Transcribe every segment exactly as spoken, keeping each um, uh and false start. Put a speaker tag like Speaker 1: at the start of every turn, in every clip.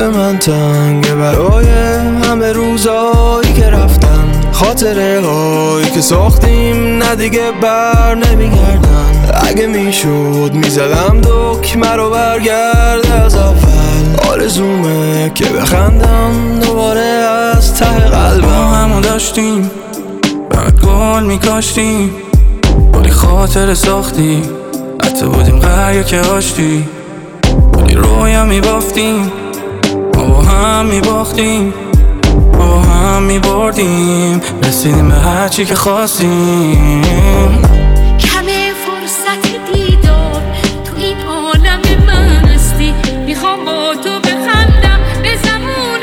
Speaker 1: دل من تنگه برای همه روزایی که رفتن، خاطره هایی که ساختیم نه دیگه بر نمیگردن. اگه میشد میزدم دکمه رو برگرد از اول، آرزومه که بخندم دوباره از ته قلبم.
Speaker 2: ما همو داشتیم بعد گل میکاشتیم، ولی خاطره ساختی حتی بودیم قریه که آشتی، ولی رویا میبافتیم ما با هم میباختیم، ما با هم میبردیم، رسیدیم به هرچی که خواستیم.
Speaker 3: کمه فرصت دیدار تو این عالم من هستی، میخوام با تو بخندم به زمان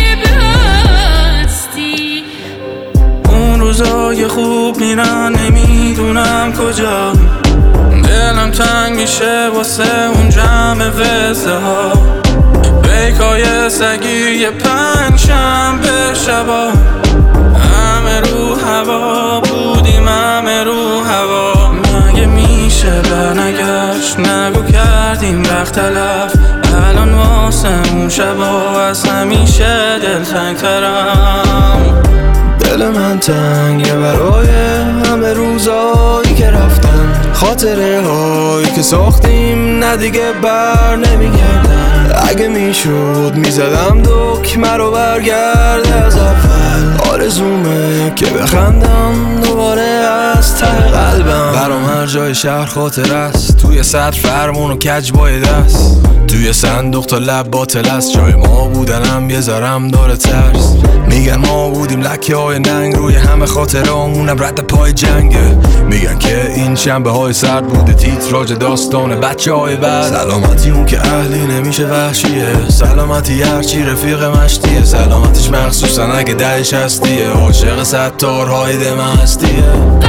Speaker 3: بستی.
Speaker 2: اون روزای خوب میرن نمیدونم کجا، دلم تنگ میشه واسه اون جمع وزه ها، بیکای سگی پنج شنبه شبا، همه رو هوا بودیم همه رو هوا. مگه میشه برنگشت نگو کردیم وقت تلف، الان واسه اون شبا از همیشه دل تنگ ترم.
Speaker 1: دل من تنگه برای همه روزایی که رفتن، خاطره هایی که ساختیم نه دیگه بر نمیگردن. اگه میشد میزدم دکمه رو برگرد از اول، آرزومه که بخندم دوباره از ته قلبم. برام هر جای شهر خاطر است، توی سطر فرمون و کج بای دست، توی صندوق تا لب باطل است. جای ما بودنم یه ذرم داره ترس، میگن ما بودیم لکه های ننگ روی همه خاطرامونم رد پای جنگه. میگن که این شنبه های سرد بوده تیتراژ داستان بچه های بعد. سلامتی اون که اهلی نمیشه وحشیه، سلامتی هرچی رفیق مشتیه، سلامتیش مخصوصا اگه دهش هستیه، عاشق ستارهای دم هستیه.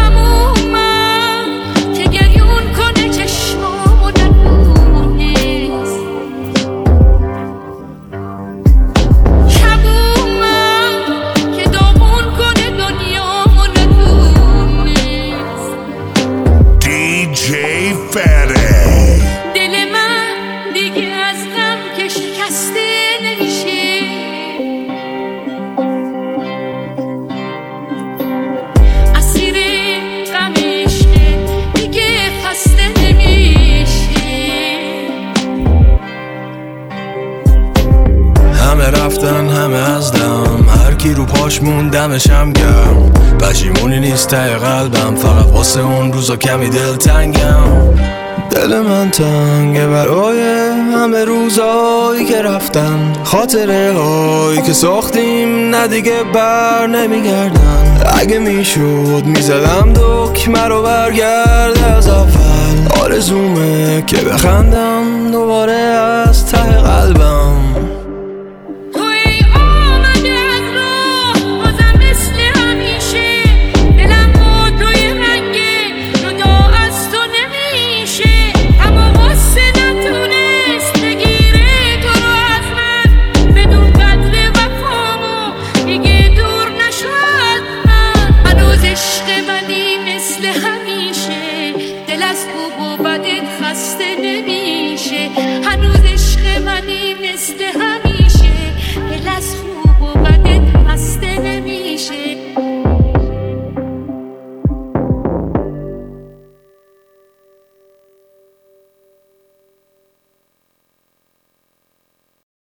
Speaker 1: رفتن همه از دم، هر کی رو پاش موندمشم گرم، پشیمونی نیست ته قلبم، فقط واسه اون روزا کمی دل تنگم. دل من تنگه برای همه روزایی که رفتن، خاطره هایی که ساختیم نه دیگه بر نمیگردن. اگه میشد میزدم دکمه رو برگرد از اول، آرزومه که بخندم دوباره از ته قلبم.